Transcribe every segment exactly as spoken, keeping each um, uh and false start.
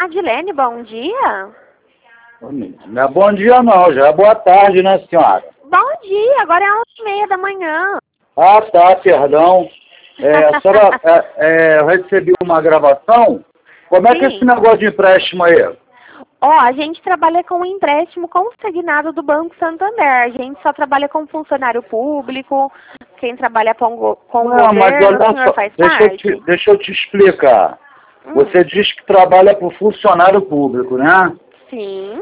Adilene, bom dia. Não é bom dia não, já é boa tarde, né, senhora? Bom dia, agora é onze e meia da manhã. Ah, tá, perdão. É, a senhora, é, é, eu recebi uma gravação. Como é Sim. que é esse negócio de empréstimo aí? Ó, a gente trabalha com empréstimo consignado do Banco Santander. A gente só trabalha com funcionário público, quem trabalha com, go com o Não, governo, mas olha o senhor só, faz deixa eu, parte? te, deixa eu te explicar. Hum. Você diz que trabalha para o funcionário público, né? Sim.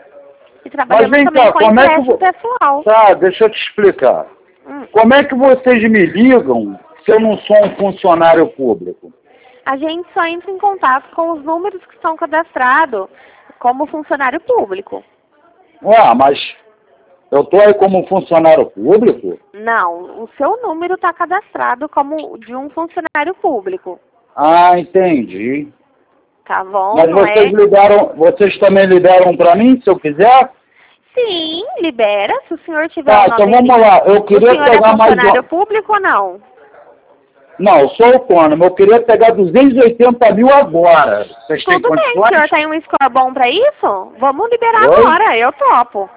E Mas trabalhamos vem também cá, com como é que... empréstimo vo- pessoal. Tá, deixa eu te explicar. Hum. Como é que vocês me ligam se eu não sou um funcionário público? A gente só entra em contato com os números que estão cadastrados como funcionário público. Ué, mas eu tô aí como funcionário público? Não, o seu número está cadastrado como de um funcionário público. Ah, entendi. Tá bom, Mas não vocês é? ligaram, vocês também ligaram para mim, se eu quiser? Sim, libera, se o senhor tiver Tá, o então nome... vamos lá. Eu O queria senhor é pegar mais funcionário um... público ou não? Não, eu sou autônomo. Eu queria pegar duzentos e oitenta mil agora. Vocês têm Tudo bem, o condições? senhor tem um score bom para isso? Vamos liberar Oi? agora, eu topo.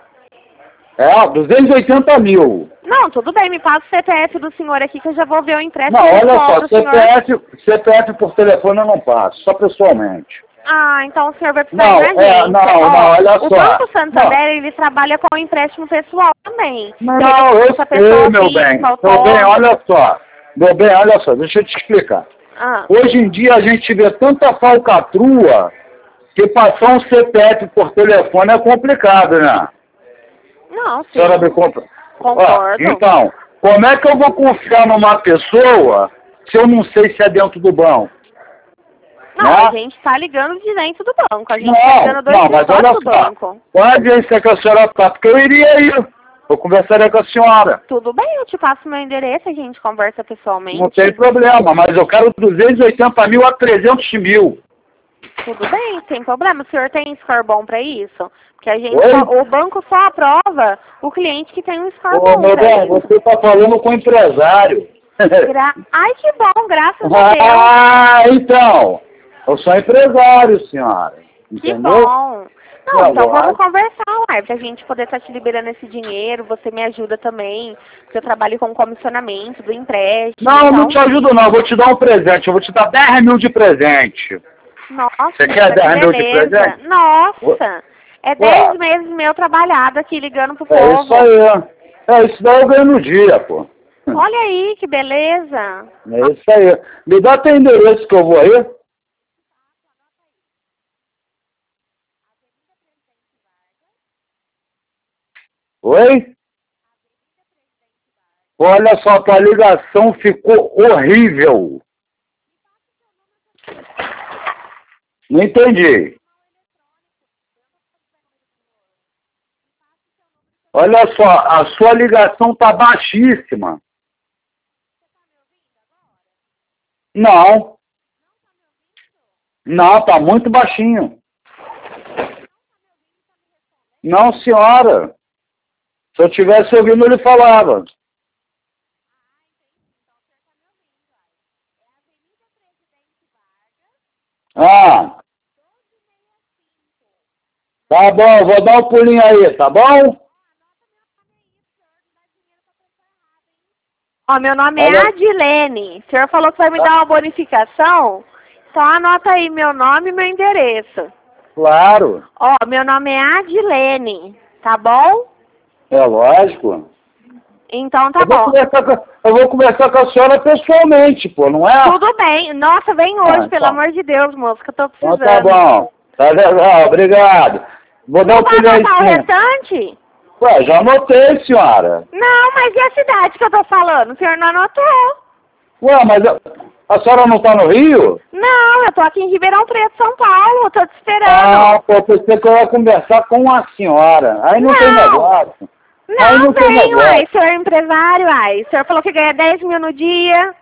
É, duzentos e oitenta mil. Não, tudo bem, me passa o C P F do senhor aqui que eu já vou ver o empréstimo Não, olha pessoal só, do senhor. C P F, C P F por telefone eu não passo, só pessoalmente. Ah, então o senhor vai precisar Não, ir na é, agência. não, Ó, não, olha o só. Banco Santander, ele trabalha com empréstimo pessoal também. Não, Ele não, eu essa pessoa sei, meu física, bem. Meu autônoma. bem, olha só. Meu bem, olha só, deixa eu te explicar. Ah, Hoje em dia a gente vê tanta falcatrua que passar um C P F por telefone é complicado, né? não, A sim. senhora me compra. Concordo. Então, como é que eu vou confiar numa pessoa se eu não sei se é dentro do banco? Não, né? a gente tá ligando de dentro do banco. A gente tá Não, ligando do não, mas escritório olha do só. banco. Qual a agência que a senhora está? Porque eu iria ir. Eu conversaria com a senhora. Tudo bem, eu te passo meu endereço, a gente conversa pessoalmente. Não tem problema, mas eu quero duzentos e oitenta mil a trezentos mil. Tudo bem, sem problema. O senhor tem score bom pra isso? Porque a gente Oi? só- o banco só aprova o cliente que tem um score Ô, bom meu pra bem, isso. você está falando com o empresário. Gra- Ai, que bom, graças a Deus. Ah, então. Eu sou empresário, senhora. Que Entendeu? bom. Não, Não, então agora- vamos conversar, uai, pra gente poder estar te liberando esse dinheiro. Você me ajuda também, porque eu trabalho com comissionamento do empréstimo. Não, eu então... não te ajudo não. Eu vou te dar um presente. Eu vou te dar dez mil de presente. Nossa, Você quer que dez mil de beleza. presente? Nossa, é Ué. dez meses meu trabalhado aqui ligando pro É povo. isso aí. É isso daí eu ganho no dia, pô. Olha aí, que beleza. É isso aí. Me dá teu endereço que eu vou aí. Oi? Olha só, tua ligação ficou horrível. Não entendi. Olha só, a sua ligação tá baixíssima. Não. Não, tá muito baixinho. Não, senhora. Se eu tivesse ouvindo, ele falava. Ah. Tá bom, vou dar um pulinho aí, tá bom? Ó, meu nome Olha- é Adilene. O senhor falou que vai me dar uma bonificação? Então anota aí meu nome e meu endereço. Claro. Ó, meu nome é Adilene, tá bom? É lógico. Então tá eu, vou bom. conversar com, eu vou conversar com a senhora pessoalmente, pô, não é? Tudo bem. Nossa, vem hoje, Ah, pelo tá. amor de Deus, moço, que eu tô Então precisando. tá bom. Tá legal, obrigado. Vou dar Não um vai pulinho aí, anotar o sim. restante? Ué, já anotei, senhora. Não, mas e a cidade que eu tô falando? O senhor não anotou? Ué, mas a, a senhora não tá no Rio? Não, eu tô aqui em Ribeirão Preto, São Paulo. Eu tô te esperando. Ah, pô, pensei que eu ia conversar com a senhora. Aí não, Não. tem negócio. Aí Não, não tem tem, negócio. uai. O senhor é empresário, uai. O senhor falou que ganha dez mil no dia.